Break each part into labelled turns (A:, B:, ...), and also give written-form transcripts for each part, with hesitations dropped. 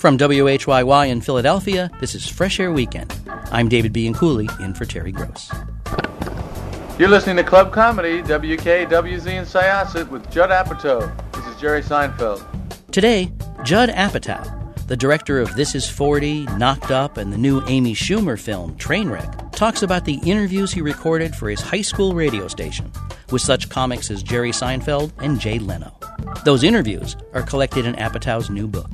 A: From WHYY in Philadelphia, this is Fresh Air Weekend. I'm David Bianculli, in for Terry Gross.
B: You're listening to Club Comedy, WKWZ in Syosset with Judd Apatow. This is Jerry Seinfeld.
A: Today, Judd Apatow, the director of This Is 40, Knocked Up, and the new Amy Schumer film, Trainwreck, talks about the interviews he recorded for his high school radio station with such comics as Jerry Seinfeld and Jay Leno. Those interviews are collected in Apatow's new book.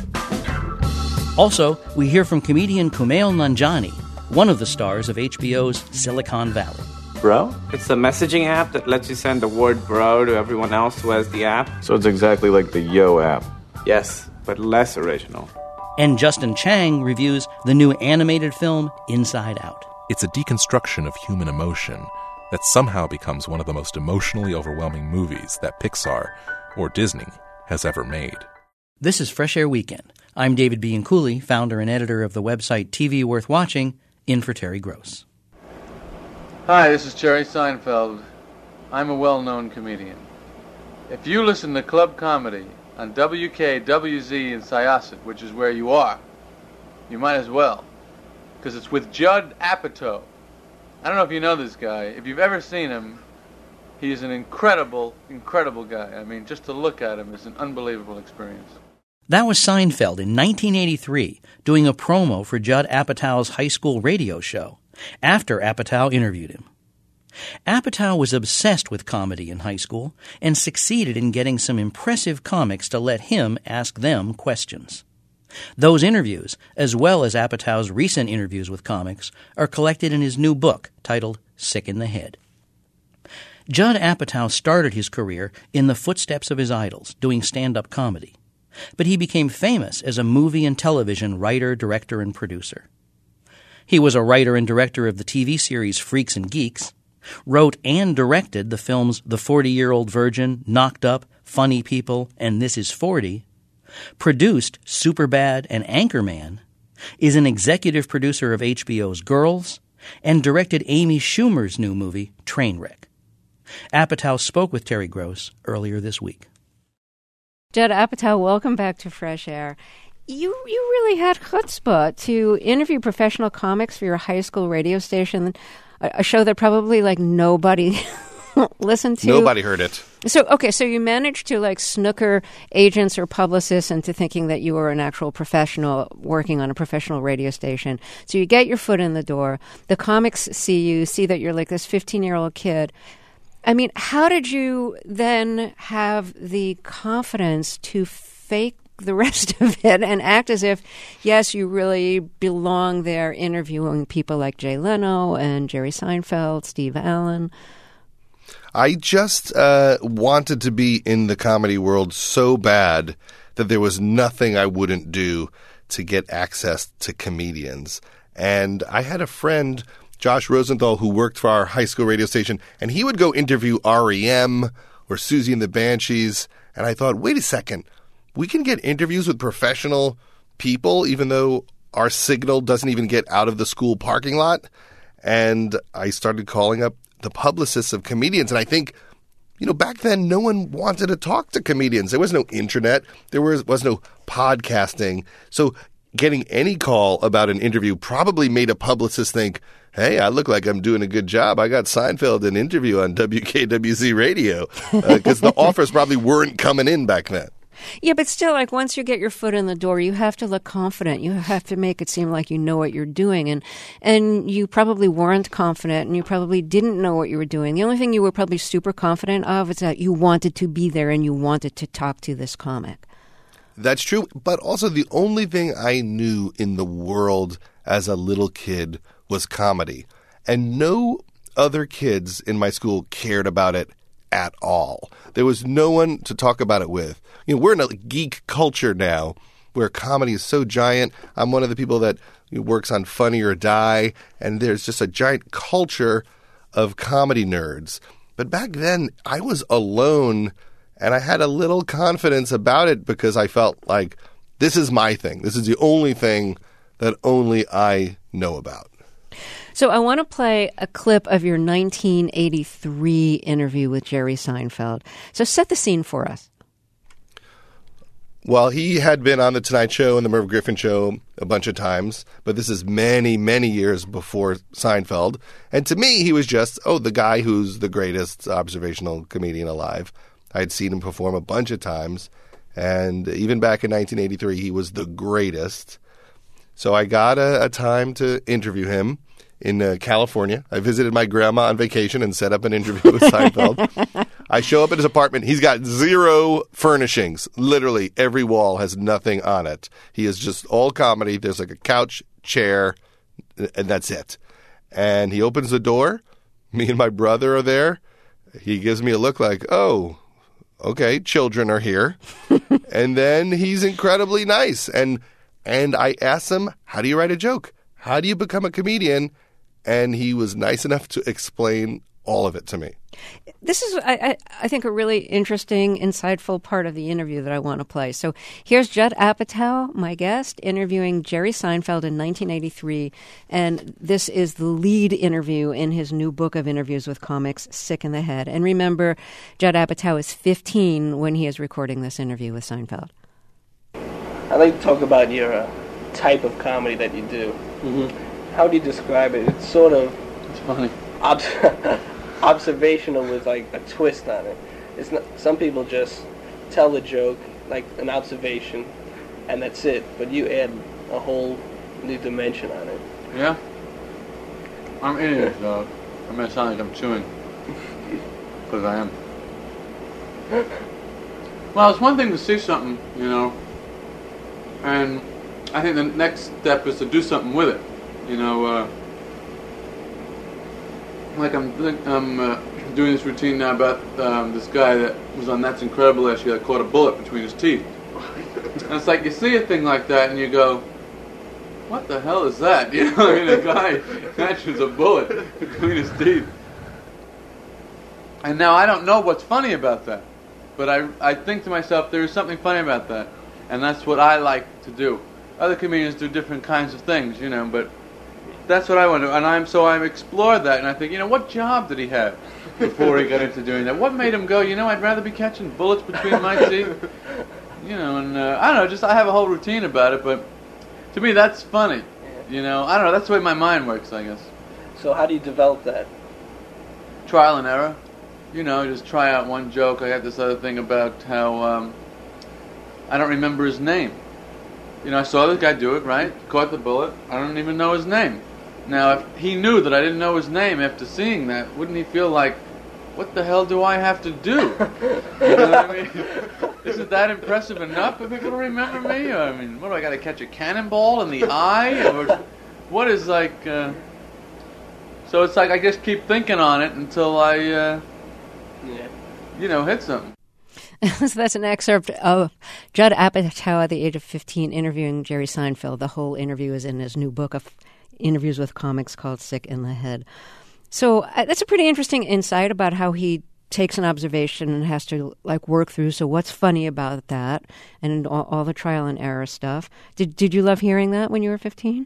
A: Also, we hear from comedian Kumail Nanjiani, one of the stars of HBO's Silicon Valley.
C: Bro?
D: It's a messaging app that lets you send the word bro to everyone else who has the app.
C: So it's exactly like the Yo app.
D: Yes, but less original.
A: And Justin Chang reviews the new animated film Inside Out.
E: It's a deconstruction of human emotion that somehow becomes one of the most emotionally overwhelming movies that Pixar or Disney has ever made.
A: This is Fresh Air Weekend. I'm David Bianculli, founder and editor of the website TV Worth Watching, in for Terry Gross.
B: Hi, this is Jerry Seinfeld. I'm a well-known comedian. If you listen to Club Comedy on WKWZ in Syosset, which is where you are, you might as well, because it's with Judd Apatow. I don't know if you know this guy. If you've ever seen him, he is an incredible, incredible guy. I mean, just to look at him is an unbelievable experience.
A: That was Seinfeld in 1983, doing a promo for Judd Apatow's high school radio show, after Apatow interviewed him. Apatow was obsessed with comedy in high school and succeeded in getting some impressive comics to let him ask them questions. Those interviews, as well as Apatow's recent interviews with comics, are collected in his new book titled Sick in the Head. Judd Apatow started his career in the footsteps of his idols, doing stand-up comedy. But he became famous as a movie and television writer, director, and producer. He was a writer and director of the TV series Freaks and Geeks, wrote and directed the films The 40-Year-Old Virgin, Knocked Up, Funny People, and This Is 40, produced Superbad and Anchorman, is an executive producer of HBO's Girls, and directed Amy Schumer's new movie, Trainwreck. Apatow spoke with Terry Gross earlier this week.
F: Judd Apatow, welcome back to Fresh Air. You really had chutzpah to interview professional comics for your high school radio station, a show that probably nobody listened to.
G: Nobody heard it.
F: So you managed to snooker agents or publicists into thinking that you were an actual professional working on a professional radio station. So you get your foot in the door. The comics see that you're this 15-year-old kid. I mean, how did you then have the confidence to fake the rest of it and act as if, yes, you really belong there interviewing people like Jay Leno and Jerry Seinfeld, Steve Allen?
G: I just wanted to be in the comedy world so bad that there was nothing I wouldn't do to get access to comedians. And I had a friend, Josh Rosenthal, who worked for our high school radio station, and he would go interview REM or Susie and the Banshees. And I thought, wait a second. We can get interviews with professional people even though our signal doesn't even get out of the school parking lot. And I started calling up the publicists of comedians. And I think, back then no one wanted to talk to comedians. There was no internet. There was no podcasting. So getting any call about an interview probably made a publicist think, hey, I look like I'm doing a good job. I got Seinfeld an interview on WKWZ radio because the offers probably weren't coming in back then.
F: Yeah, but still, once you get your foot in the door, you have to look confident. You have to make it seem like you know what you're doing. And you probably weren't confident, and you probably didn't know what you were doing. The only thing you were probably super confident of is that you wanted to be there and you wanted to talk to this comic.
G: That's true. But also the only thing I knew in the world as a little kid was comedy. And no other kids in my school cared about it at all. There was no one to talk about it with. We're in a geek culture now where comedy is so giant. I'm one of the people that works on Funny or Die, and there's just a giant culture of comedy nerds. But back then, I was alone, and I had a little confidence about it because I felt like this is my thing. This is the only thing that only I know about.
F: So I want to play a clip of your 1983 interview with Jerry Seinfeld. So set the scene for us.
G: Well, he had been on The Tonight Show and The Merv Griffin Show a bunch of times, but this is many, many years before Seinfeld. And to me, he was just, the guy who's the greatest observational comedian alive. I'd seen him perform a bunch of times, and even back in 1983, he was the greatest. So I got a time to interview him in California. I visited my grandma on vacation and set up an interview with Seinfeld. I show up at his apartment. He's got zero furnishings. Literally, every wall has nothing on it. He is just all comedy. There's like a couch, chair, and that's it. And he opens the door. Me and my brother are there. He gives me a look like, oh, okay, children are here. And then he's incredibly nice. And I asked him, how do you write a joke? How do you become a comedian? And he was nice enough to explain all of it to me.
F: This is, I think, a really interesting, insightful part of the interview that I want to play. So here's Judd Apatow, my guest, interviewing Jerry Seinfeld in 1983. And this is the lead interview in his new book of interviews with comics, Sick in the Head. And remember, Judd Apatow is 15 when he is recording this interview with Seinfeld.
H: I'd like to talk about your type of comedy that you do. Mm-hmm. How do you describe it? It's sort of...
B: It's funny.
H: Observational with like a twist on it. It's not, some people just tell the joke like an observation and that's it, but you add a whole new dimension on it.
B: Yeah? I'm eating it, though. I'm going to sound like I'm chewing. Because I am. Well, it's one thing to see something, and I think the next step is to do something with it. Like I'm doing this routine now about this guy that was on That's Incredible last year that caught a bullet between his teeth. And it's like you see a thing like that and you go, what the hell is that? A guy catches a bullet between his teeth. And now I don't know what's funny about that. But I think to myself, there is something funny about that. And that's what I like to do. Other comedians do different kinds of things, but that's what I want to do. And I've explored that, and I think, what job did he have before he got into doing that? What made him go, I'd rather be catching bullets between my teeth? And I don't know, just I have a whole routine about it, but to me that's funny. I don't know, that's the way my mind works, I guess.
H: So how do you develop that?
B: Trial and error. Just try out one joke. I got this other thing about how I don't remember his name. I saw this guy do it, right? Caught the bullet. I don't even know his name. Now, if he knew that I didn't know his name after seeing that, wouldn't he feel like, what the hell do I have to do? You know what I mean? Isn't that impressive enough for people to remember me? What do I got to catch a cannonball in the eye? Or what is like... So it's like I just keep thinking on it until I, hit something.
F: So that's an excerpt of Judd Apatow at the age of 15 interviewing Jerry Seinfeld. The whole interview is in his new book of interviews with comics called Sick in the Head. So that's a pretty interesting insight about how he takes an observation and has to work through. So what's funny about that and all the trial and error stuff? Did you love hearing that when you were 15?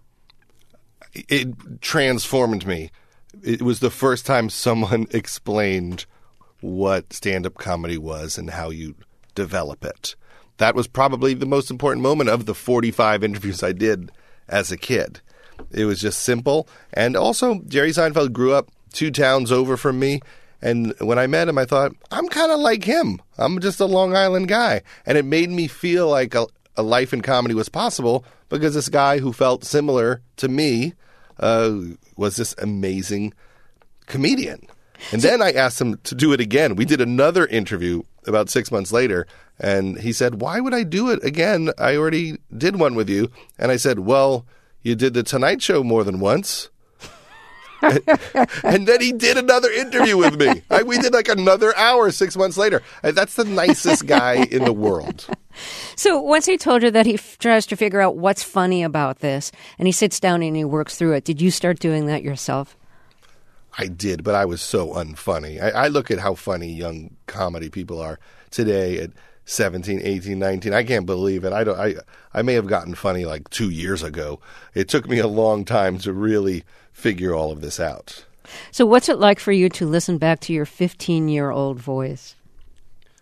G: It transformed me. It was the first time someone explained what stand-up comedy was and how you develop it. That was probably the most important moment of the 45 interviews I did as a kid. It was just simple. And also, Jerry Seinfeld grew up 2 towns over from me. And when I met him, I thought, I'm kind of like him. I'm just a Long Island guy. And it made me feel like a life in comedy was possible because this guy who felt similar to me was this amazing comedian. And then I asked him to do it again. We did another interview about 6 months later, and he said, why would I do it again? I already did one with you. And I said, well, you did The Tonight Show more than once. And then he did another interview with me. We did another hour 6 months later. That's the nicest guy in the world.
F: So once he told you that he tries to figure out what's funny about this, and he sits down and he works through it, did you start doing that yourself?
G: I did, but I was so unfunny. I look at how funny young comedy people are today at 17, 18, 19. I can't believe it. I may have gotten funny 2 years ago. It took me a long time to really figure all of this out.
F: So what's it like for you to listen back to your 15-year-old voice?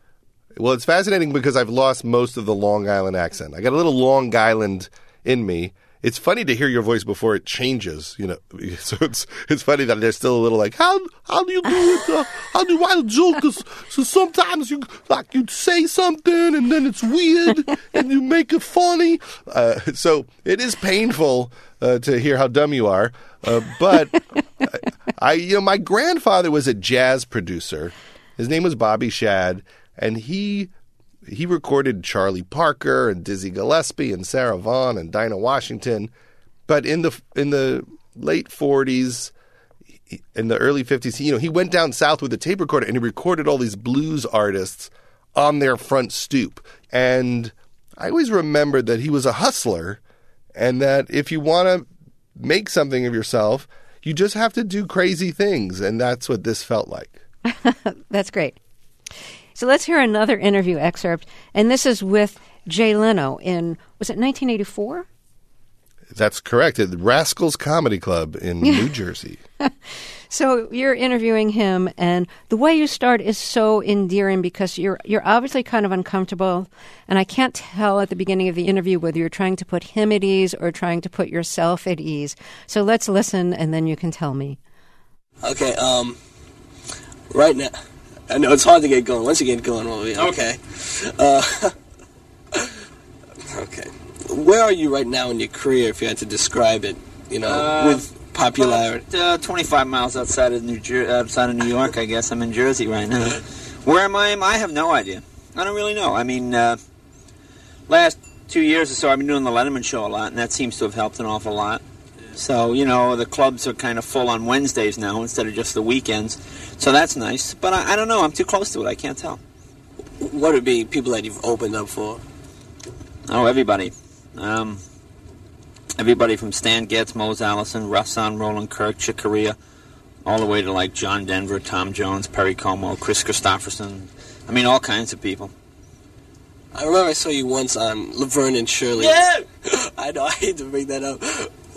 G: Well, it's fascinating because I've lost most of the Long Island accent. I got a little Long Island in me. It's funny to hear your voice before it changes, you know. So it's funny that there's still a little like, how do you do it? How do I joke? So sometimes you'd say something and then it's weird and you make it funny. So it is painful to hear how dumb you are. But my grandfather was a jazz producer. His name was Bobby Shad, and he recorded Charlie Parker and Dizzy Gillespie and Sarah Vaughan and Dinah Washington. But in the late 40s, in the early 50s, he went down south with a tape recorder and he recorded all these blues artists on their front stoop. And I always remembered that he was a hustler and that if you want to make something of yourself, you just have to do crazy things. And that's what this felt like.
F: That's great. So let's hear another interview excerpt. And this is with Jay Leno in, was it 1984?
G: That's correct. At the Rascals Comedy Club in New Jersey.
F: So you're interviewing him, and the way you start is so endearing because you're obviously kind of uncomfortable, and I can't tell at the beginning of the interview whether you're trying to put him at ease or trying to put yourself at ease. So let's listen, and then you can tell me.
H: Okay, right now, I know it's hard to get going. Once you get going, we'll be okay. Okay. Where are you right now in your career, if you had to describe it, with popularity?
I: About, 25 miles outside of New York, I guess. I'm in Jersey right now. Where am I? I have no idea. I don't really know. I mean, last 2 years or so, I've been doing the Letterman show a lot, and that seems to have helped an awful lot. So, the clubs are kind of full on Wednesdays now instead of just the weekends. So that's nice. But I don't know. I'm too close to it. I can't tell.
H: What would be people that you've opened up for?
I: Oh, everybody. Everybody from Stan Getz, Mose Allison, Rahsaan Roland Kirk, Chick Corea, all the way to like John Denver, Tom Jones, Perry Como, Chris Christopherson. I mean, all kinds of people.
H: I remember I saw you once on Laverne and Shirley.
I: Yeah!
H: I know, I hate to bring that up.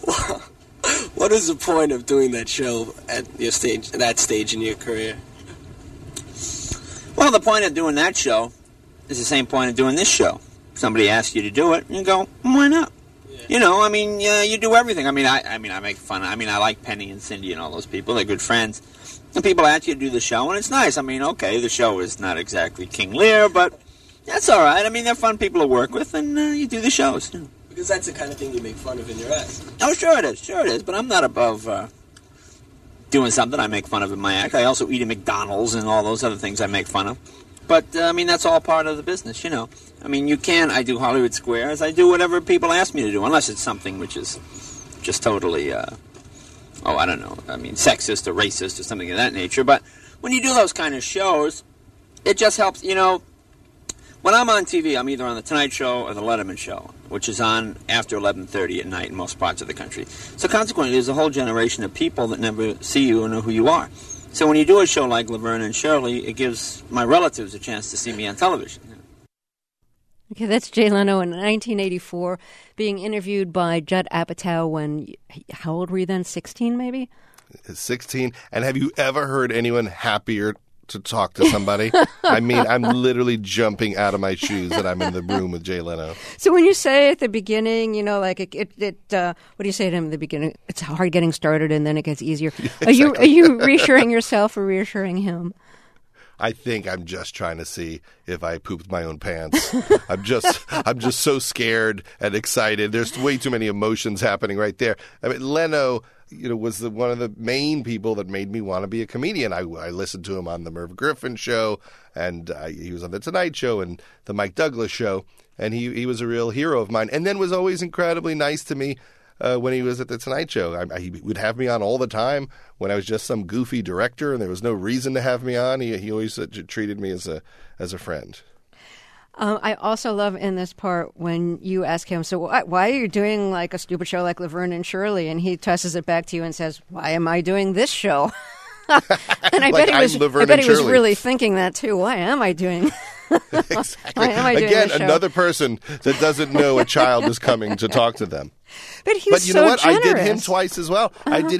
H: What is the point of doing that show at that stage in your career?
I: Well, the point of doing that show is the same point of doing this show. Somebody asks you to do it, and you go, why not? Yeah. You do everything. I make fun. I like Penny and Cindy and all those people. They're good friends. And people ask you to do the show, and it's nice. Okay, the show is not exactly King Lear, but that's all right. They're fun people to work with, and you do the shows.
H: Because that's the kind of thing you make fun of in your act.
I: Oh, sure it is. But I'm not above doing something I make fun of in my act. I also eat at McDonald's and all those other things I make fun of. But, that's all part of the business, I do Hollywood Squares. I do whatever people ask me to do, unless it's something which is just totally, I don't know, sexist or racist or something of that nature. But when you do those kind of shows, it just helps, when I'm on TV, I'm either on The Tonight Show or The Letterman Show, which is on after 11:30 at night in most parts of the country. So consequently, there's a whole generation of people that never see you or know who you are. So when you do a show like Laverne and Shirley, it gives my relatives a chance to see me on television.
F: Okay, that's Jay Leno in 1984 being interviewed by Judd Apatow when, how old were you then, 16 maybe?
G: 16. And have you ever heard anyone happier to talk to somebody? I'm literally jumping out of my shoes that I'm in the room with Jay Leno.
F: So when you say at the beginning, what do you say to him at the beginning? It's hard getting started and then it gets easier. Yeah, exactly. Are you reassuring yourself or reassuring him?
G: I think I'm just trying to see if I pooped my own pants. I'm just so scared and excited. There's way too many emotions happening right there. Leno, was one of the main people that made me want to be a comedian. I listened to him on the Merv Griffin show, and he was on the Tonight Show and the Mike Douglas show, and he was a real hero of mine. And then was always incredibly nice to me when he was at the Tonight Show. He would have me on all the time when I was just some goofy director and there was no reason to have me on. He always treated me as a friend.
F: I also love in this part when you ask him, so why are you doing like a stupid show like Laverne and Shirley? And he tosses it back to you and says, why am I doing this show? And I bet he was really thinking that too. Why am I doing
G: Exactly.
F: Why am I doing
G: Again,
F: this show?
G: another person that doesn't know a child is coming to talk to them.
F: But he was
G: But you
F: so
G: know what?
F: generous.
G: I did him twice as well.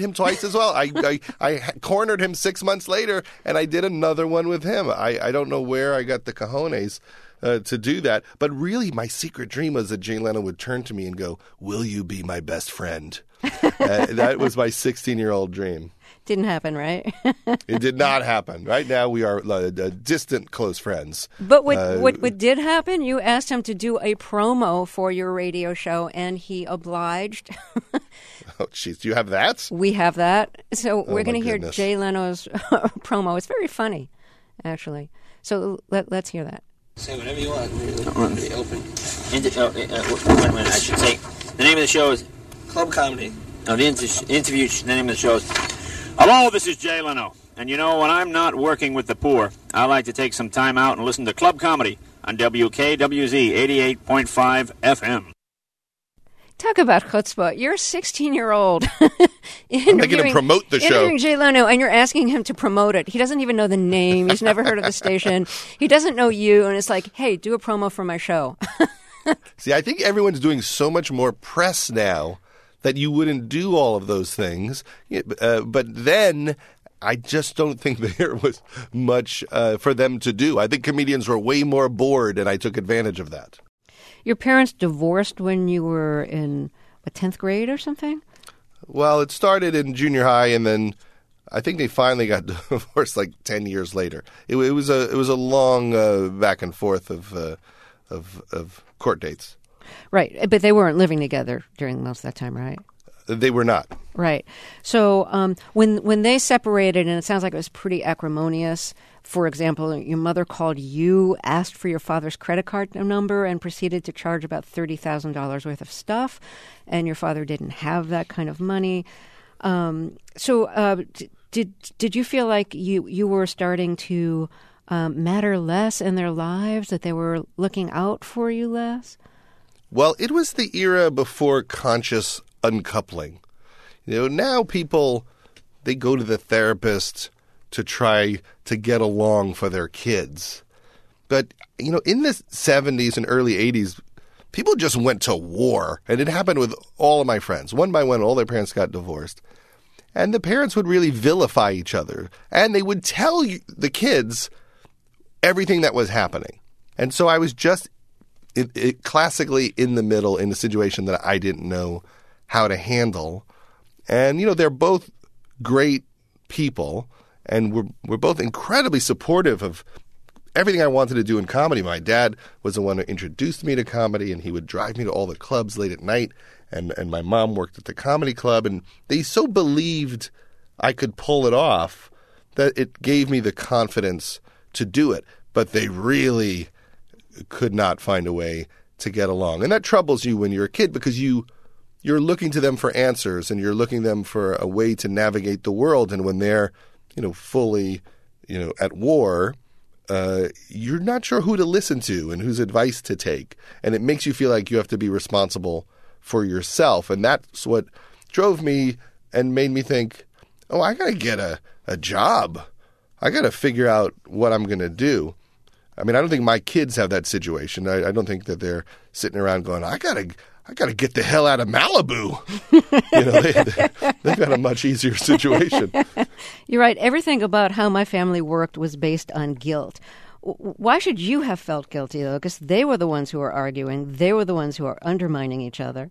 G: I cornered him 6 months later, and I did another one with him. I don't know where I got the cojones to do that. But really, my secret dream was that Jay Leno would turn to me and go, "Will you be my best friend?" That was my 16-year-old dream.
F: Didn't happen, right?
G: It did not happen. Right now, we are distant, close friends.
F: But what did happen? You asked him to do a promo for your radio show, and he obliged.
G: Oh, jeez. Do you have that?
F: We have that. So we're
G: my
F: going to hear
G: goodness.
F: Jay Leno's promo. It's very funny, actually. So let's hear that.
I: Say whatever you want. Really open. Wait, I should say the name of the show is
H: Club Comedy.
I: No, the interview. The name of the show is. Hello, this is Jay Leno. And you know, when I'm not working with the poor, I like to take some time out and listen to Club Comedy on WKWZ 88.5 FM.
F: Talk about chutzpah. You're a 16-year-old.
G: I'm making him promote the show.
F: Interviewing Jay Leno, and you're asking him to promote it. He doesn't even know the name. He's never heard of the station. He doesn't know you, and it's like, hey, do a promo for my show.
G: See, I think everyone's doing so much more press now that you wouldn't do all of those things. But then I just don't think there was much for them to do. I think comedians were way more bored, and I took advantage of that.
F: Your parents divorced when you were in, 10th grade or something?
G: Well, it started in junior high, and then I think they finally got divorced like 10 years later. It was a long back and forth of court dates.
F: Right, but they weren't living together during most of that time, right?
G: They were not.
F: Right. So when they separated, and it sounds like it was pretty acrimonious, for example, your mother called you, asked for your father's credit card number, and proceeded to charge about $30,000 worth of stuff, and your father didn't have that kind of money. Did you feel like you were starting to matter less in their lives, that they were looking out for you less?
G: Well, it was the era before conscious uncoupling. Now people, they go to the therapist to try to get along for their kids. But, in the 70s and early 80s, people just went to war. And it happened with all of my friends. One by one, all their parents got divorced. And the parents would really vilify each other. And they would tell the kids everything that was happening. And so I was just classically in the middle in a situation that I didn't know how to handle. And, they're both great people, and we're both incredibly supportive of everything I wanted to do in comedy. My dad was the one who introduced me to comedy, and he would drive me to all the clubs late at night, and my mom worked at the comedy club, and they so believed I could pull it off that it gave me the confidence to do it. But they really could not find a way to get along. And that troubles you when you're a kid, because you're looking to them for answers, and you're looking to them for a way to navigate the world. And when they're, fully, at war, you're not sure who to listen to and whose advice to take. And it makes you feel like you have to be responsible for yourself. And that's what drove me and made me think, oh, I got to get a job. I got to figure out what I'm going to do. I mean, I don't think my kids have that situation. I don't think that they're sitting around going, I gotta get the hell out of Malibu. They've got a much easier situation.
F: You're right. Everything about how my family worked was based on guilt. Why should you have felt guilty, though? Because they were the ones who were arguing. They were the ones who were undermining each other.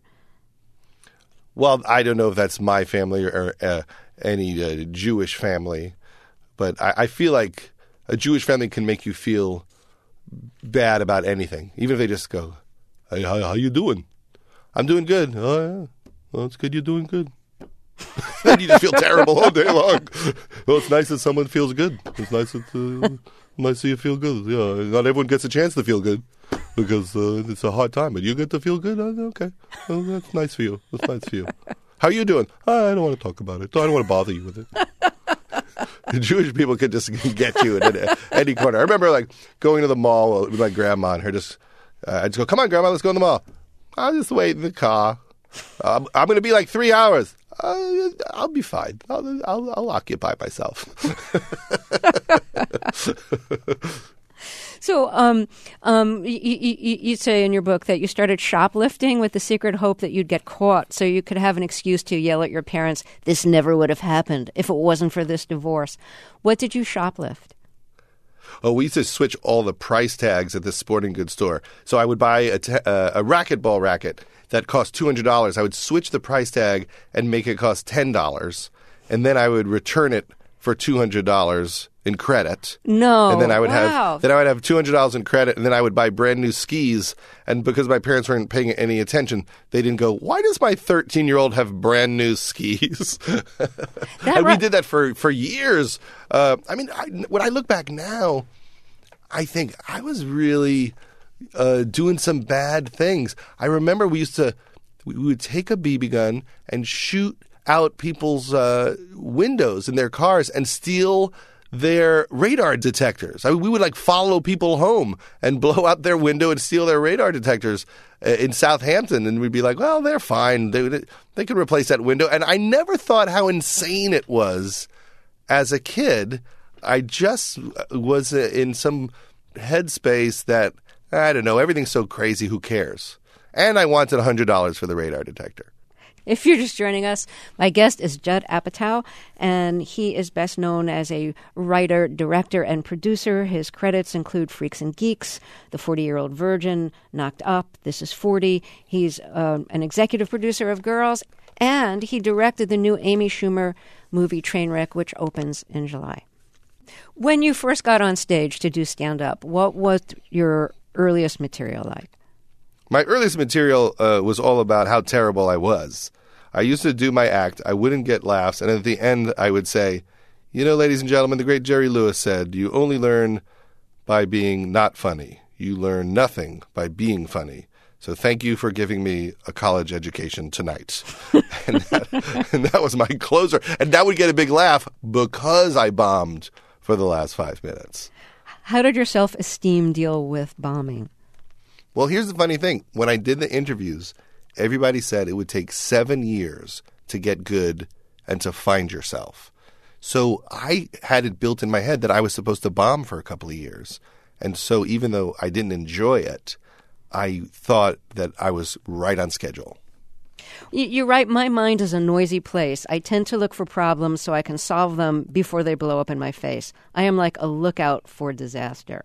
G: Well, I don't know if that's my family or any Jewish family, but I feel like a Jewish family can make you feel bad about anything, even if they just go, "Hey, how you doing?" "I'm doing good." "Oh, yeah. Well, it's good you're doing good." Then you just feel terrible all day long. Well, it's nice that someone feels good. It's nice that you feel good. Yeah, not everyone gets a chance to feel good because it's a hard time, but you get to feel good. Okay, well, that's nice for you. That's nice for you. How are you doing? I don't want to talk about it. I don't want to bother you with it. Jewish people could just get you in any corner. I remember going to the mall with my grandma and her just, I'd just go, "Come on, Grandma, let's go in the mall." "I'll just wait in the car. I'm going to be 3 hours. I'll be fine. I'll occupy myself."
F: So you say in your book that you started shoplifting with the secret hope that you'd get caught so you could have an excuse to yell at your parents, this never would have happened if it wasn't for this divorce. What did you shoplift?
G: Oh, we used to switch all the price tags at the sporting goods store. So I would buy a racquetball racket that cost $200. I would switch the price tag and make it cost $10, and then I would return it for $200 in credit.
F: No,
G: and then I would
F: wow.
G: have $200 in credit, and then I would buy brand new skis. And because my parents weren't paying any attention, they didn't go, "Why does my 13-year-old have brand new skis?" And we did that for years. When I look back now, I think I was really doing some bad things. I remember we would take a BB gun and shoot out people's windows in their cars and steal their radar detectors. We would follow people home and blow out their window and steal their radar detectors in Southampton. And we'd be like, well, they're fine. They can replace that window. And I never thought how insane it was as a kid. I just was in some headspace that, I don't know, everything's so crazy, who cares? And I wanted $100 for the radar detector.
F: If you're just joining us, my guest is Judd Apatow, and he is best known as a writer, director, and producer. His credits include Freaks and Geeks, The 40-Year-Old Virgin, Knocked Up, This Is 40. He's an executive producer of Girls, and he directed the new Amy Schumer movie Trainwreck, which opens in July. When you first got on stage to do stand-up, what was your earliest material like?
G: My earliest material was all about how terrible I was. I used to do my act. I wouldn't get laughs. And at the end, I would say, ladies and gentlemen, the great Jerry Lewis said, you only learn by being not funny. You learn nothing by being funny. So thank you for giving me a college education tonight. and that was my closer. And that would get a big laugh because I bombed for the last 5 minutes.
F: How did your self-esteem deal with bombing?
G: Well, here's the funny thing. When I did the interviews, everybody said it would take 7 years to get good and to find yourself. So I had it built in my head that I was supposed to bomb for a couple of years. And so even though I didn't enjoy it, I thought that I was right on schedule.
F: You're right. My mind is a noisy place. I tend to look for problems so I can solve them before they blow up in my face. I am like a lookout for disaster.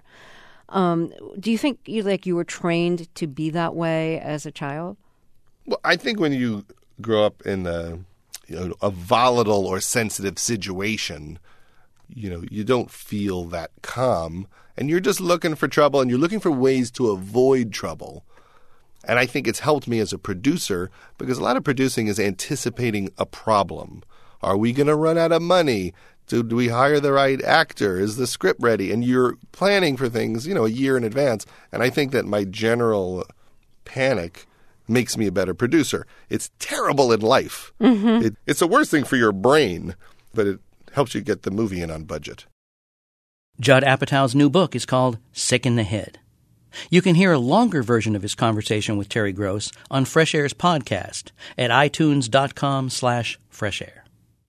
F: Do you think you were trained to be that way as a child?
G: Well, I think when you grow up in a volatile or sensitive situation, you don't feel that calm, and you're just looking for trouble, and you're looking for ways to avoid trouble. And I think it's helped me as a producer because a lot of producing is anticipating a problem. Are we going to run out of money? Do we hire the right actor? Is the script ready? And you're planning for things, a year in advance. And I think that my general panic makes me a better producer. It's terrible in life. Mm-hmm. It's the worst thing for your brain, but it helps you get the movie in on budget.
A: Judd Apatow's new book is called Sick in the Head. You can hear a longer version of his conversation with Terry Gross on Fresh Air's podcast at itunes.com/freshair.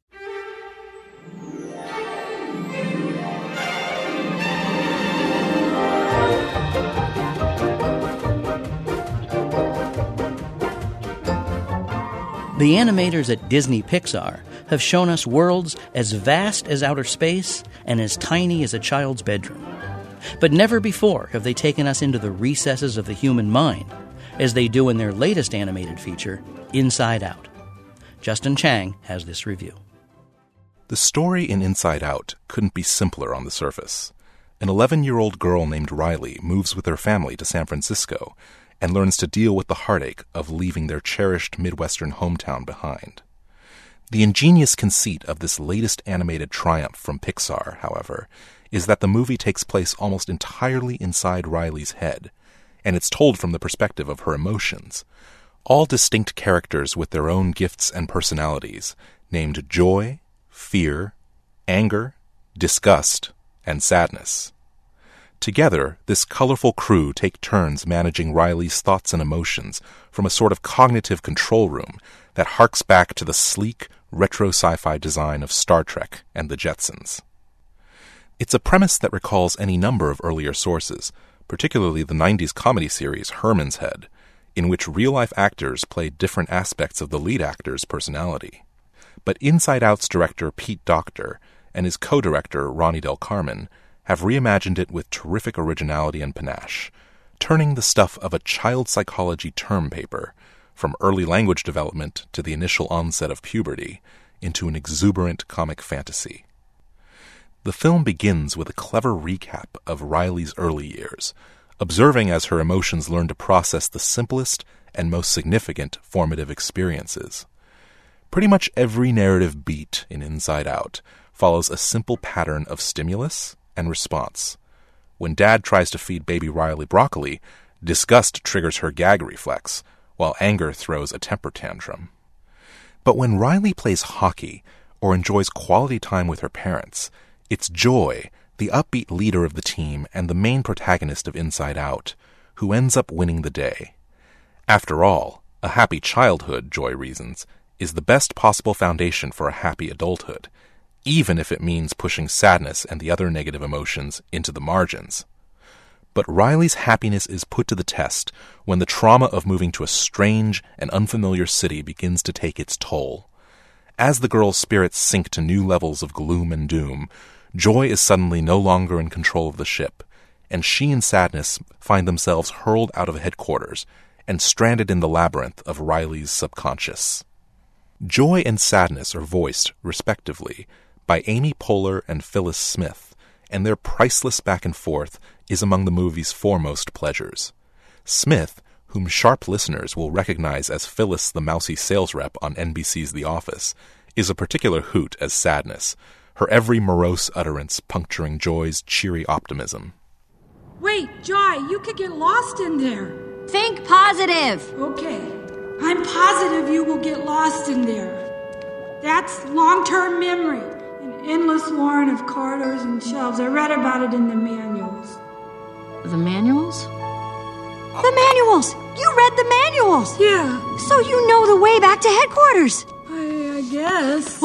A: The animators at Disney Pixar have shown us worlds as vast as outer space and as tiny as a child's bedroom. But never before have they taken us into the recesses of the human mind, as they do in their latest animated feature, Inside Out. Justin Chang has this review.
E: The story in Inside Out couldn't be simpler on the surface. An 11-year-old girl named Riley moves with her family to San Francisco and learns to deal with the heartache of leaving their cherished Midwestern hometown behind. The ingenious conceit of this latest animated triumph from Pixar, however, is that the movie takes place almost entirely inside Riley's head, and it's told from the perspective of her emotions. All distinct characters with their own gifts and personalities, named joy, fear, anger, disgust, and sadness. Together, this colorful crew take turns managing Riley's thoughts and emotions from a sort of cognitive control room that harks back to the sleek, retro sci-fi design of Star Trek and the Jetsons. It's a premise that recalls any number of earlier sources, particularly the 90s comedy series Herman's Head, in which real-life actors play different aspects of the lead actor's personality. But Inside Out's director Pete Docter and his co-director Ronnie Del Carmen have reimagined it with terrific originality and panache, turning the stuff of a child psychology term paper, from early language development to the initial onset of puberty, into an exuberant comic fantasy. The film begins with a clever recap of Riley's early years, observing as her emotions learn to process the simplest and most significant formative experiences. Pretty much every narrative beat in Inside Out follows a simple pattern of stimulus and response. When Dad tries to feed baby Riley broccoli, disgust triggers her gag reflex, while anger throws a temper tantrum. But when Riley plays hockey or enjoys quality time with her parents, it's Joy, the upbeat leader of the team and the main protagonist of Inside Out, who ends up winning the day. After all, a happy childhood, Joy reasons, is the best possible foundation for a happy adulthood, even if it means pushing sadness and the other negative emotions into the margins. But Riley's happiness is put to the test when the trauma of moving to a strange and unfamiliar city begins to take its toll. As the girl's spirits sink to new levels of gloom and doom, Joy is suddenly no longer in control of the ship, and she and Sadness find themselves hurled out of headquarters and stranded in the labyrinth of Riley's subconscious. Joy and Sadness are voiced, respectively, by Amy Poehler and Phyllis Smith, and their priceless back and forth is among the movie's foremost pleasures. Smith, whom sharp listeners will recognize as Phyllis the mousy sales rep on NBC's The Office, is a particular hoot as Sadness, her every morose utterance puncturing Joy's cheery optimism.
J: Wait, Joy, you could get lost in there.
K: Think positive.
J: Okay, I'm positive you will get lost in there. That's long-term memory, an endless warren of corridors and shelves. I read about it in the manuals.
K: The manuals? The manuals! You read the manuals!
J: Yeah.
K: So you know the way back to headquarters.
J: I guess.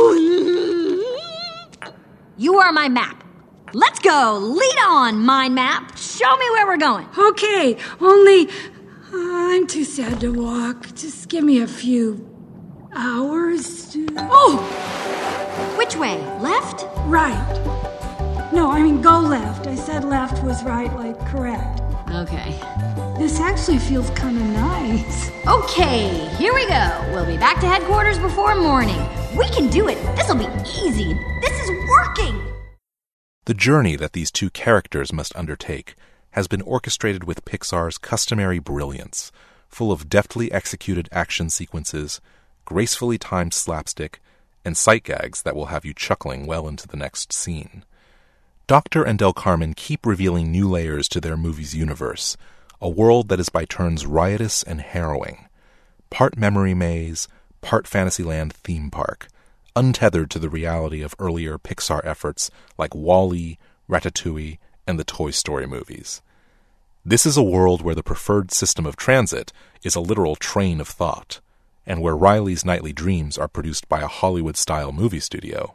K: You are my map. Let's go. Lead on, mind map. Show me where we're going.
J: Okay, only I'm too sad to walk. Just give me a few hours. Oh!
K: Which way? Left?
J: Right. No, I mean go left. I said left was right, like correct.
K: Okay.
J: This actually feels kind of nice.
K: Okay, here we go. We'll be back to headquarters before morning. We can do it. This'll be easy. This is working.
E: The journey that these two characters must undertake has been orchestrated with Pixar's customary brilliance, full of deftly executed action sequences, gracefully timed slapstick, and sight gags that will have you chuckling well into the next scene. Docter and Del Carmen keep revealing new layers to their movie's universe, a world that is by turns riotous and harrowing, part memory maze, part Fantasyland theme park, untethered to the reality of earlier Pixar efforts like WALL-E, Ratatouille, and the Toy Story movies. This is a world where the preferred system of transit is a literal train of thought, and where Riley's nightly dreams are produced by a Hollywood-style movie studio.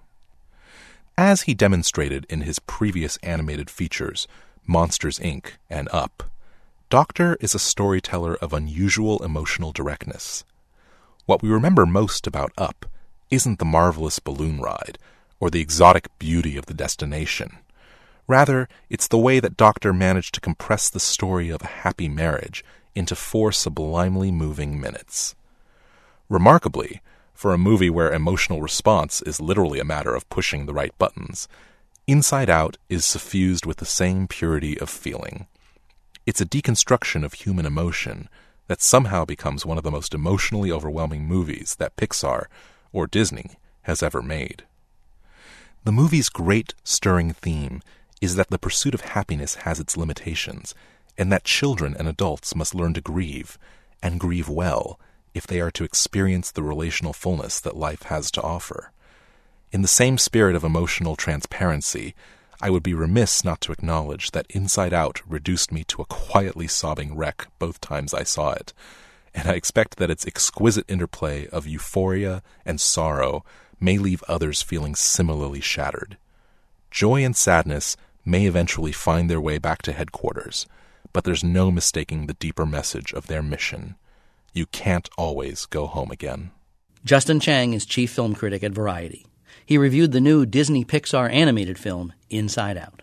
E: As he demonstrated in his previous animated features, Monsters, Inc. and Up, Docter is a storyteller of unusual emotional directness. What we remember most about Up isn't the marvelous balloon ride or the exotic beauty of the destination. Rather, it's the way that Docter managed to compress the story of a happy marriage into 4 sublimely moving minutes. Remarkably, for a movie where emotional response is literally a matter of pushing the right buttons, Inside Out is suffused with the same purity of feeling. It's a deconstruction of human emotion that somehow becomes one of the most emotionally overwhelming movies that Pixar, or Disney, has ever made. The movie's great, stirring theme is that the pursuit of happiness has its limitations, and that children and adults must learn to grieve, and grieve well, if they are to experience the relational fullness that life has to offer. In the same spirit of emotional transparency, I would be remiss not to acknowledge that Inside Out reduced me to a quietly sobbing wreck both times I saw it, and I expect that its exquisite interplay of euphoria and sorrow may leave others feeling similarly shattered. Joy and sadness may eventually find their way back to headquarters, but there's no mistaking the deeper message of their mission. You can't always go home again.
A: Justin Chang is chief film critic at Variety. He reviewed the new Disney Pixar animated film, Inside Out.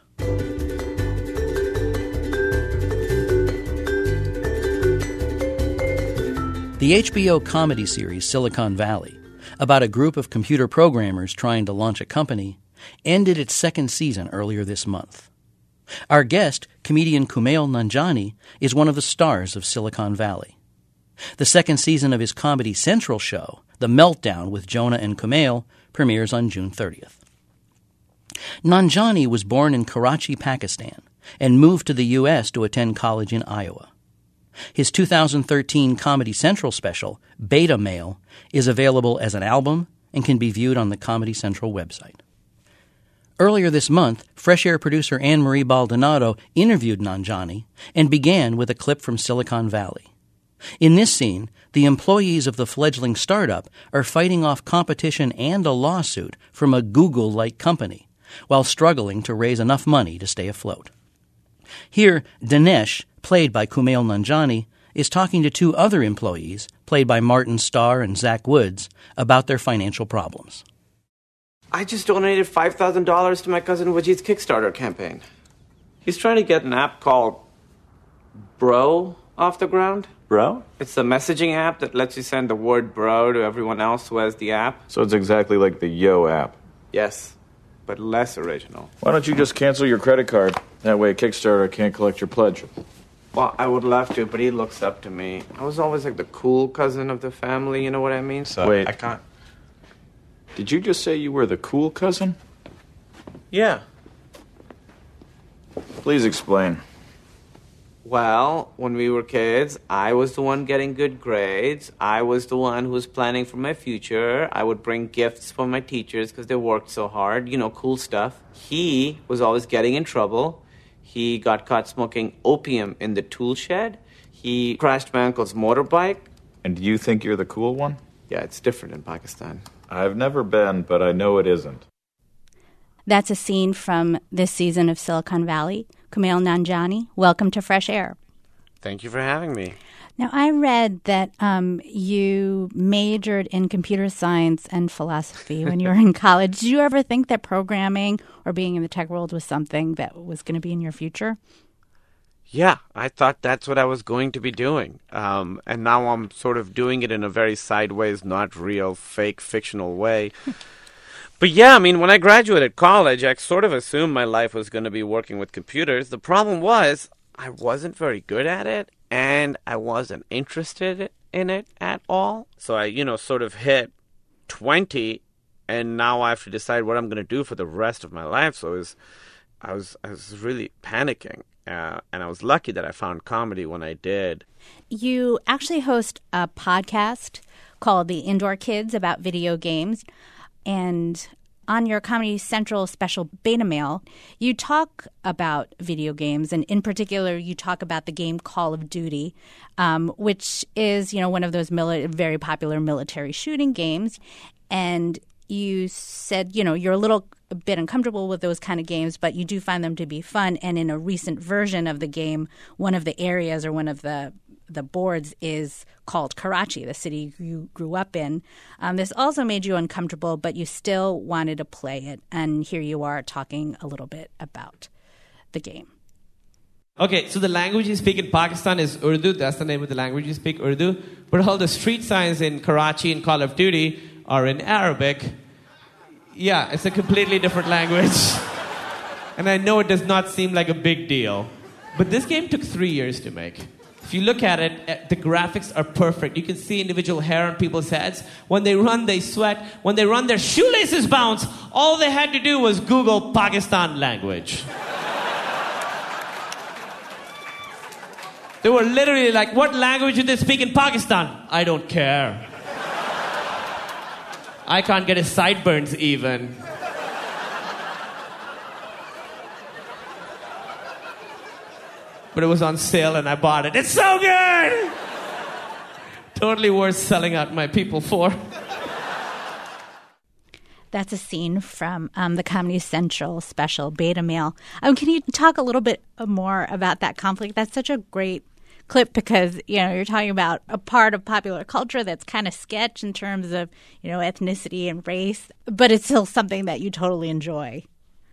A: The HBO comedy series Silicon Valley, about a group of computer programmers trying to launch a company, ended its second season earlier this month. Our guest, comedian Kumail Nanjiani, is one of the stars of Silicon Valley. The second season of his Comedy Central show, The Meltdown with Jonah and Kumail, premieres on June 30th. Nanjiani was born in Karachi, Pakistan, and moved to the U.S. to attend college in Iowa. His 2013 Comedy Central special, Beta Male, is available as an album and can be viewed on the Comedy Central website. Earlier this month, Fresh Air producer Anne-Marie Baldonado interviewed Nanjiani and began with a clip from Silicon Valley. In this scene, the employees of the fledgling startup are fighting off competition and a lawsuit from a Google-like company while struggling to raise enough money to stay afloat. Here, Dinesh, played by Kumail Nanjiani, is talking to two other employees, played by Martin Starr and Zach Woods, about their financial problems.
D: I just donated $5,000 to my cousin Wajid's Kickstarter campaign. He's trying to get an app called Bro off the ground.
C: Bro?
D: It's the messaging app that lets you send the word bro to everyone else who has the app.
C: So it's exactly like the Yo app.
D: Yes, but less original.
L: Why don't you just cancel your credit card? That way Kickstarter can't collect your pledge.
D: Well, I would love to, but he looks up to me. I was always like the cool cousin of the family, you know what I mean? So
L: Wait.
D: I can't.
L: Did you just say you were the cool cousin?
D: Yeah.
L: Please explain.
D: Well, when we were kids, I was the one getting good grades. I was the one who was planning for my future. I would bring gifts for my teachers because they worked so hard. You know, cool stuff. He was always getting in trouble. He got caught smoking opium in the tool shed. He crashed my uncle's motorbike.
L: And do you think you're the cool one?
D: Yeah, it's different in Pakistan.
L: I've never been, but I know it isn't.
M: That's a scene from this season of Silicon Valley. Kumail Nanjiani, welcome to Fresh Air.
D: Thank you for having me.
M: Now, I read that you majored in computer science and philosophy when you were in college. Did you ever think that programming or being in the tech world was something that was going to be in your future?
D: Yeah, I thought that's what I was going to be doing. And now I'm sort of doing it in a very sideways, not real, fake, fictional way. But yeah, I mean, when I graduated college, I sort of assumed my life was going to be working with computers. The problem was I wasn't very good at it, and I wasn't interested in it at all. So I, sort of hit 20, and now I have to decide what I'm going to do for the rest of my life. So I was really panicking, and I was lucky that I found comedy when I did.
M: You actually host a podcast called The Indoor Kids about video games. And on your Comedy Central special Beta Male, you talk about video games, and in particular, you talk about the game Call of Duty, which is, one of those very popular military shooting games. And you said, you're a little bit uncomfortable with those kind of games, but you do find them to be fun. And in a recent version of the game, one of the areas or one of the boards is called Karachi, the city you grew up in. This also made you uncomfortable, but you still wanted to play it. And here you are talking a little bit about the game.
N: Okay, so the language you speak in Pakistan is Urdu. That's the name of the language you speak, Urdu. But all the street signs in Karachi and Call of Duty are in Arabic. Yeah, it's a completely different language. And I know it does not seem like a big deal. But this game took 3 years to make. If you look at it, the graphics are perfect. You can see individual hair on people's heads. When they run, they sweat. When they run, their shoelaces bounce. All they had to do was Google Pakistan language. They were literally like, what language do they speak in Pakistan? I don't care. I can't get his sideburns even. But it was on sale and I bought it. It's so good! Totally worth selling out my people for.
M: That's a scene from the Comedy Central special Beta Male. Can you talk a little bit more about that conflict? That's such a great clip because, you're talking about a part of popular culture that's kind of sketch in terms of, ethnicity and race, but it's still something that you totally enjoy.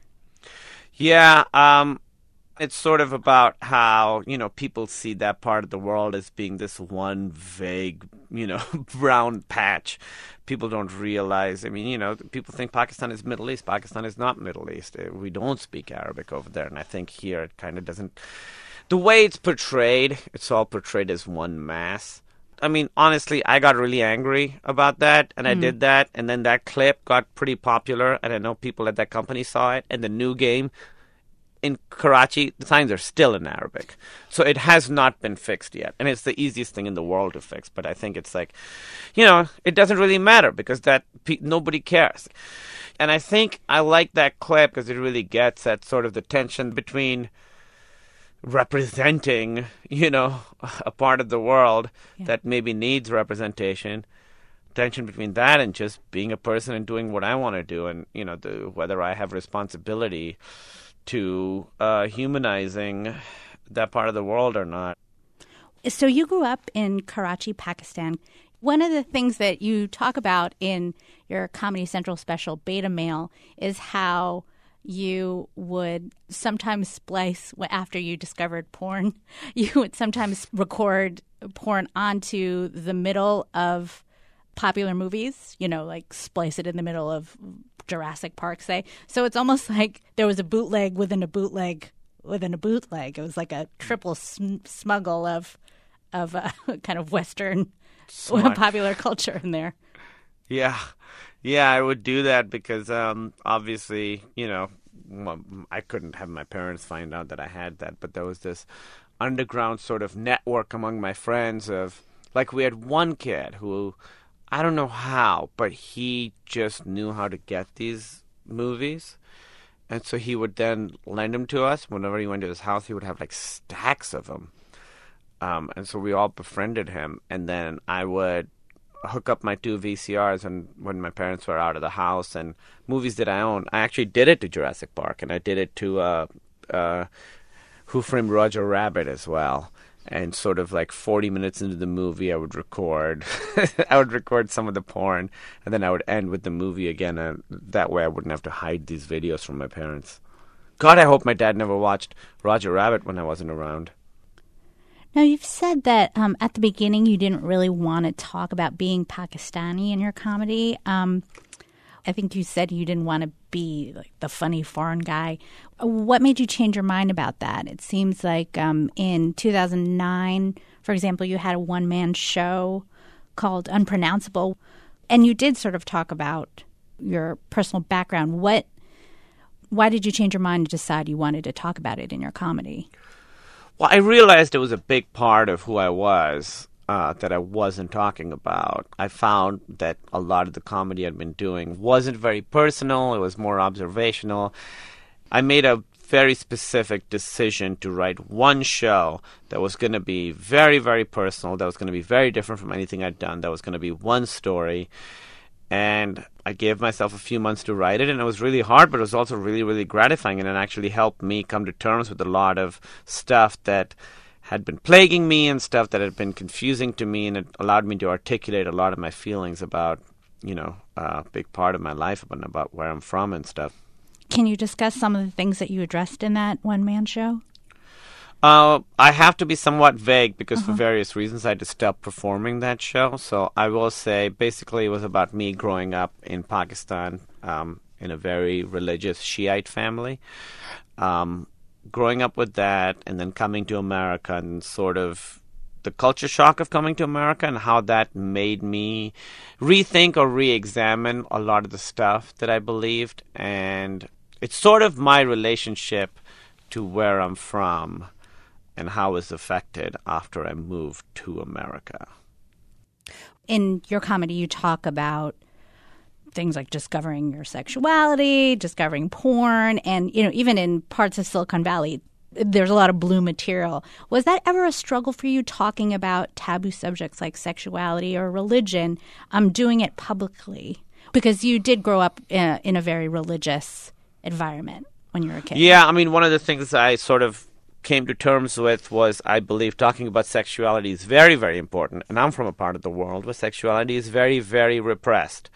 D: Yeah, it's sort of about how, people see that part of the world as being this one vague, brown patch. People don't realize, people think Pakistan is Middle East. Pakistan is not Middle East. We don't speak Arabic over there. And I think here it kind of doesn't, the way it's portrayed, it's all portrayed as one mass. Honestly, I got really angry about that, and I did that, and then that clip got pretty popular, and I know people at that company saw it, and the new game in Karachi, the signs are still in Arabic. So it has not been fixed yet, and it's the easiest thing in the world to fix, but I think it's like, it doesn't really matter because nobody cares. And I think I like that clip because it really gets at sort of the tension between representing, a part of the world that maybe needs representation, tension between that and just being a person and doing what I want to do, and, whether I have responsibility to humanizing that part of the world or not.
M: So you grew up in Karachi, Pakistan. One of the things that you talk about in your Comedy Central special Beta Male is how you would sometimes splice, after you discovered porn, you would sometimes record porn onto the middle of popular movies, like splice it in the middle of Jurassic Park, say. So it's almost like there was a bootleg within a bootleg within a bootleg. It was like a triple smuggle of kind of Western popular culture in there.
D: Yeah, I would do that because obviously, I couldn't have my parents find out that I had that, but there was this underground sort of network among my friends of, like, we had one kid who, I don't know how, but he just knew how to get these movies. And so he would then lend them to us. Whenever he went to his house, he would have like stacks of them. And so we all befriended him. And then I would hook up my 2 VCRs and when my parents were out of the house, and movies that I own. I actually did it to Jurassic Park, and I did it to Who Framed Roger Rabbit as well. And sort of like 40 minutes into the movie, I would record some of the porn, and then I would end with the movie again. And that way I wouldn't have to hide these videos from my parents. God, I hope my dad never watched Roger Rabbit when I wasn't around.
M: Now, you've said that at the beginning you didn't really want to talk about being Pakistani in your comedy. I think you said you didn't want to be like the funny foreign guy. What made you change your mind about that? It seems like in 2009, for example, you had a one-man show called Unpronounceable, and you did sort of talk about your personal background. Why did you change your mind and decide you wanted to talk about it in your comedy?
D: Well, I realized it was a big part of who I was that I wasn't talking about. I found that a lot of the comedy I'd been doing wasn't very personal. It was more observational. I made a very specific decision to write one show that was going to be very, very personal, that was going to be very different from anything I'd done, that was going to be one story. And I gave myself a few months to write it, and it was really hard, but it was also really, really gratifying, and it actually helped me come to terms with a lot of stuff that had been plaguing me and stuff that had been confusing to me, and it allowed me to articulate a lot of my feelings about, a big part of my life and about where I'm from and stuff.
M: Can you discuss some of the things that you addressed in that one-man show?
D: I have to be somewhat vague because for various reasons I had to stop performing that show. So I will say basically it was about me growing up in Pakistan in a very religious Shiite family. Growing up with that and then coming to America and sort of the culture shock of coming to America and how that made me rethink or re-examine a lot of the stuff that I believed. And it's sort of my relationship to where I'm from and how it was affected after I moved to America.
M: In your comedy, you talk about things like discovering your sexuality, discovering porn, and, even in parts of Silicon Valley, there's a lot of blue material. Was that ever a struggle for you talking about taboo subjects like sexuality or religion, doing it publicly? Because you did grow up in a very religious environment when you were a kid.
D: Yeah, I mean, one of the things I sort of came to terms with was I believe talking about sexuality is very, very important. And I'm from a part of the world where sexuality is very, very repressed.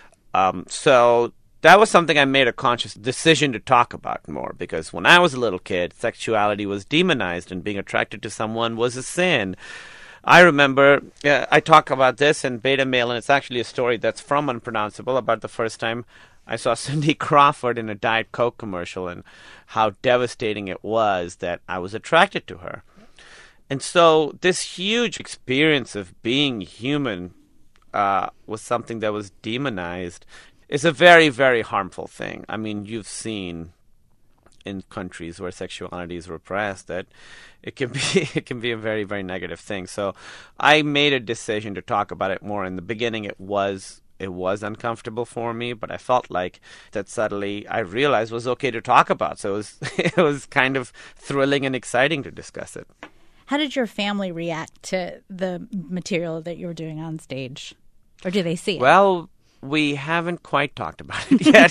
D: So that was something I made a conscious decision to talk about more, because when I was a little kid, sexuality was demonized and being attracted to someone was a sin. I remember, I talk about this in Beta Male, and it's actually a story that's from Unpronounceable about the first time I saw Cindy Crawford in a Diet Coke commercial and how devastating it was that I was attracted to her. And so this huge experience of being human was something that was demonized. It's a very, very harmful thing. I mean, you've seen in countries where sexuality is repressed that it can be a very, very negative thing. So I made a decision to talk about it more. In the beginning, it was uncomfortable for me, but I felt like that suddenly I realized was okay to talk about. So it was kind of thrilling and exciting to discuss it.
M: How did your family react to the material that you were doing on stage? Or do they see it?
D: Well, we haven't quite talked about it yet.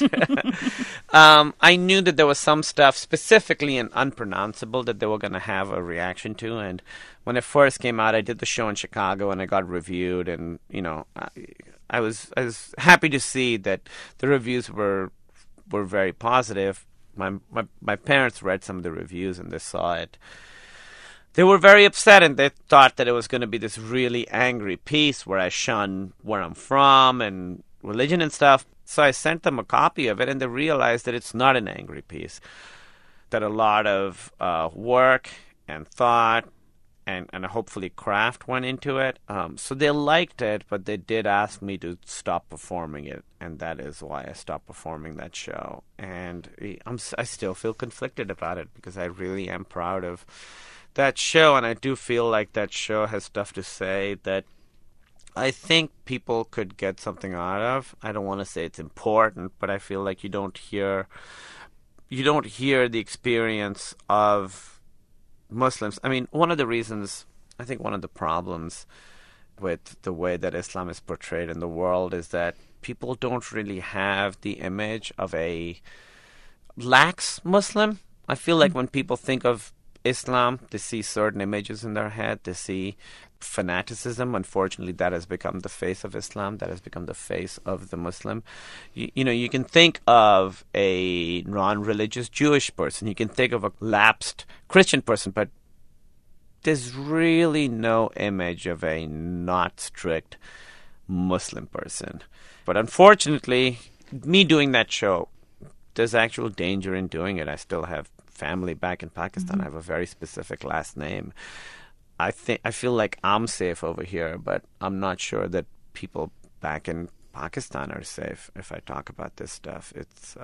D: I knew that there was some stuff specifically in Unpronounceable that they were going to have a reaction to. And when it first came out, I did the show in Chicago and I got reviewed. And, you know, I was happy to see that the reviews were very positive. My parents read some of the reviews and they saw it. They were very upset, and they thought that it was going to be this really angry piece where I shun where I'm from and religion and stuff. So I sent them a copy of it, and they realized that it's not an angry piece, that a lot of work and thought and hopefully craft went into it. So they liked it, but they did ask me to stop performing it, and that is why I stopped performing that show. And I still feel conflicted about it because I really am proud of that show, and I do feel like that show has stuff to say that I think people could get something out of. I don't want to say it's important, but I feel like you don't hear the experience of Muslims. I mean, one of the problems with the way that Islam is portrayed in the world is that people don't really have the image of a lax Muslim. I feel like when people think of Islam, they see certain images in their head. They see fanaticism. Unfortunately, that has become the face of Islam. That has become the face of the Muslim. You can think of a non-religious Jewish person. You can think of a lapsed Christian person, but there's really no image of a not strict Muslim person. But unfortunately, me doing that show, there's actual danger in doing it. I still have family back in Pakistan. Mm-hmm. I have a very specific last name. I feel like I'm safe over here, but I'm not sure that people back in Pakistan are safe if I talk about this stuff. It's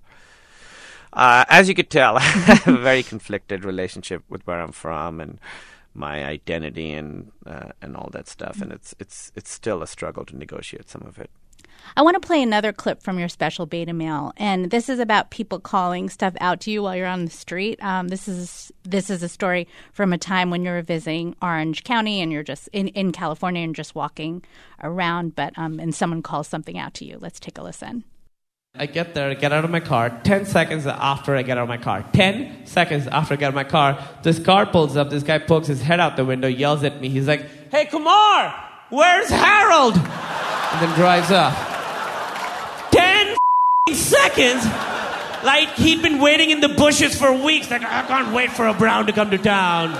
D: as you could tell, I have a very conflicted relationship with where I'm from and my identity and all that stuff, and it's still a struggle to negotiate some of it.
M: I want to play another clip from your special Beta Male, and this is about people calling stuff out to you while you're on the street. This is a story from a time when you were visiting Orange County and you're just in California and just walking around, but and someone calls something out to you. Let's take a listen.
N: I get there, get out of my car. 10 seconds after I get out of my car, 10 seconds after I get out of my car, this car pulls up. This guy pokes his head out the window, yells at me. He's like, "Hey, Kumar, where's Harold?" And then drives off. 10 seconds? Like he'd been waiting in the bushes for weeks. Like, I can't wait for a Brown to come to town.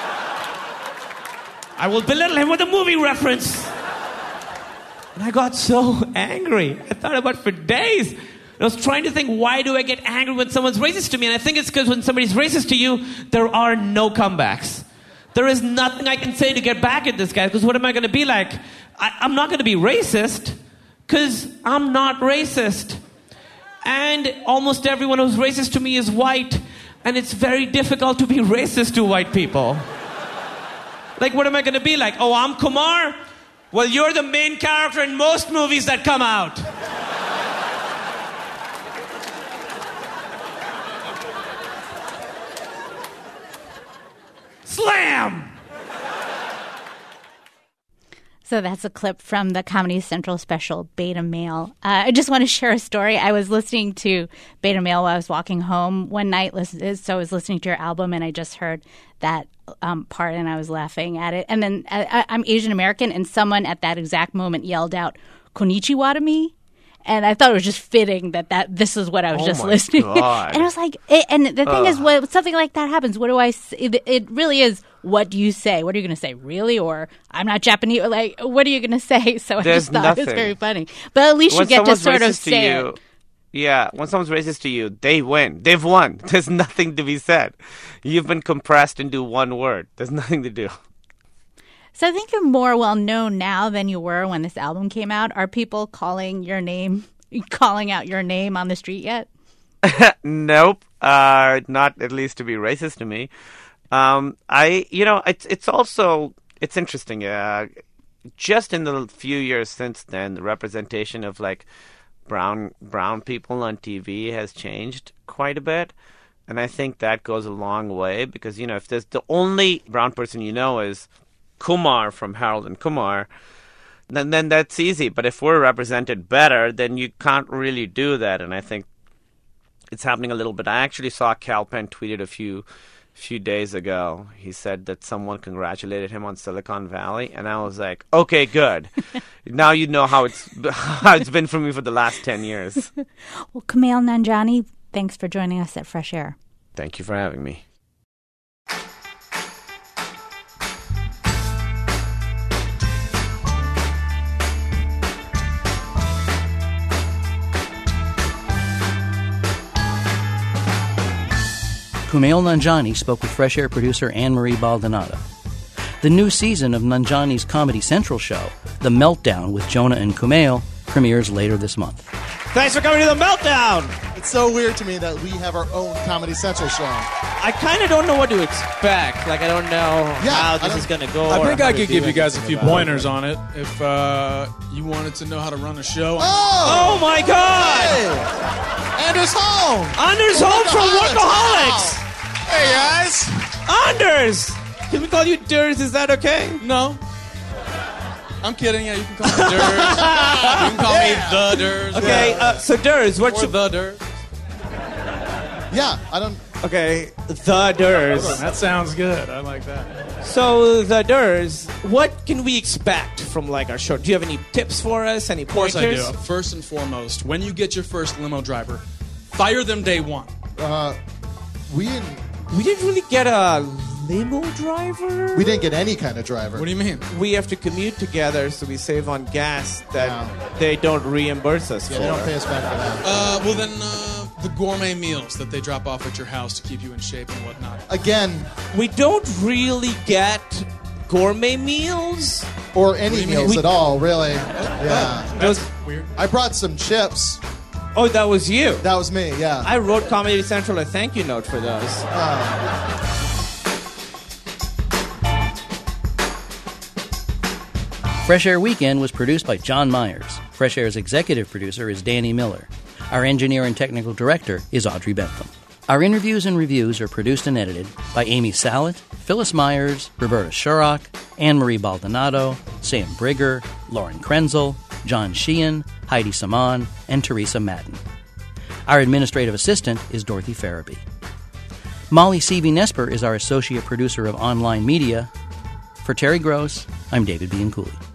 N: I will belittle him with a movie reference. And I got so angry. I thought about it for days. I was trying to think, why do I get angry when someone's racist to me? And I think it's because when somebody's racist to you, there are no comebacks. There is nothing I can say to get back at this guy, because what am I going to be like? I'm not going to be racist, because I'm not racist. And almost everyone who's racist to me is white, and it's very difficult to be racist to white people. Like, what am I going to be like? Oh, I'm Kumar? Well, you're the main character in most movies that come out. Slam!
M: So that's a clip from the Comedy Central special Beta Male. I just want to share a story. I was listening to Beta Male while I was walking home one night. So I was listening to your album, and I just heard that part, and I was laughing at it. And then I'm Asian American, and someone at that exact moment yelled out, "Konnichiwa" to me. And I thought it was just fitting that this is what I was just listening.
D: God.
M: And I was like, and the thing is, when something like that happens, what do I say? It really is, what do you say? What are you going to say? Really? Or I'm not Japanese? Like, what are you going to say? So I just thought it was very funny. But at least you get to sort of say it.
D: Yeah, when someone's racist to you, they win. They've won. There's nothing to be said. You've been compressed into one word. There's nothing to do.
M: So I think you're more well known now than you were when this album came out. Are people calling out your name on the street yet?
D: Nope. Not at least to be racist to me. It's interesting. Just in the few years since then, the representation of like brown people on TV has changed quite a bit. And I think that goes a long way because, if there's the only brown person is Kumar from Harold and Kumar, then that's easy. But if we're represented better, then you can't really do that. And I think it's happening a little bit. I actually saw Kal Penn tweeted a few days ago. He said that someone congratulated him on Silicon Valley, and I was like, okay, good. Now you know how it's been for me for the last 10 years.
M: Well, Kumail Nanjiani, thanks for joining us at Fresh Air.
D: Thank you for having me.
A: Kumail Nanjiani spoke with Fresh Air producer Anne-Marie Baldonado. The new season of Nanjiani's Comedy Central show, The Meltdown with Jonah and Kumail, premieres later this month.
O: Thanks for coming to The Meltdown!
P: It's so weird to me that we have our own Comedy Central show.
O: I kind of don't know what to expect. Like, I don't know how this is going to go.
Q: I think I could give you guys a few pointers on it if you wanted to know how to run a show.
O: Oh my God!
P: Hey. Anders Holm!
O: Anders Holm from Workaholics!
P: Hey, guys!
O: Anders! Can we call you Durs? Is that okay?
Q: No. I'm kidding. Yeah, you can call me Durs. You can call me the Durs.
O: Okay, so Durs, what's
Q: or the Durs.
P: Yeah, I don't...
O: Okay, the Durs.
Q: That sounds good. I like that.
O: So, the Durs, what can we expect from, like, our show? Do you have any tips for us? Any pointers?
Q: Of course I do. First and foremost, when you get your first limo driver, fire them day one.
P: We
O: didn't really get a limo driver?
P: We didn't get any kind of driver.
Q: What do you mean?
O: We have to commute together so we save on gas that they don't reimburse us for.
P: They don't pay us back for that.
Q: Well, then the gourmet meals that they drop off at your house to keep you in shape and whatnot.
P: Again,
O: we don't really get gourmet meals.
P: Or any meals at all, really. Yeah.
Q: That's weird.
P: I brought some chips.
O: Oh, that was you?
P: That was me, yeah.
O: I wrote Comedy Central a thank you note for those.
A: Fresh Air Weekend was produced by John Myers. Fresh Air's executive producer is Danny Miller. Our engineer and technical director is Audrey Bentham. Our interviews and reviews are produced and edited by Amy Salet, Phyllis Myers, Roberta Shurrock, Anne-Marie Baldonado, Sam Brigger, Lauren Krenzel, John Sheehan, Heidi Saman, and Teresa Madden. Our administrative assistant is Dorothy Farabee. Molly Seavey-Nesper is our associate producer of online media. For Terry Gross, I'm David Bianculli.